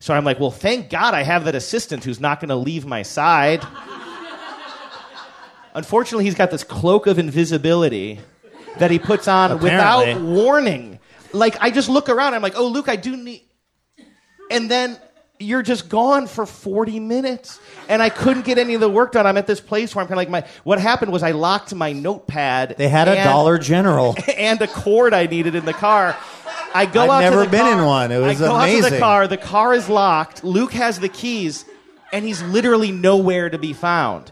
So I'm like, well, thank God I have that assistant who's not going to leave my side. Unfortunately, he's got this cloak of invisibility that he puts on without warning. Like, I just look around, I'm like, oh, Luke, I do need... And then you're just gone for 40 minutes. And I couldn't get any of the work done. I'm at this place where I'm kind of like, what happened was I locked my notepad. They had a Dollar General. And a cord I needed in the car. I go out to the car. I've never been in one. It was amazing. I go out to the car is locked. Luke has the keys, and he's literally nowhere to be found.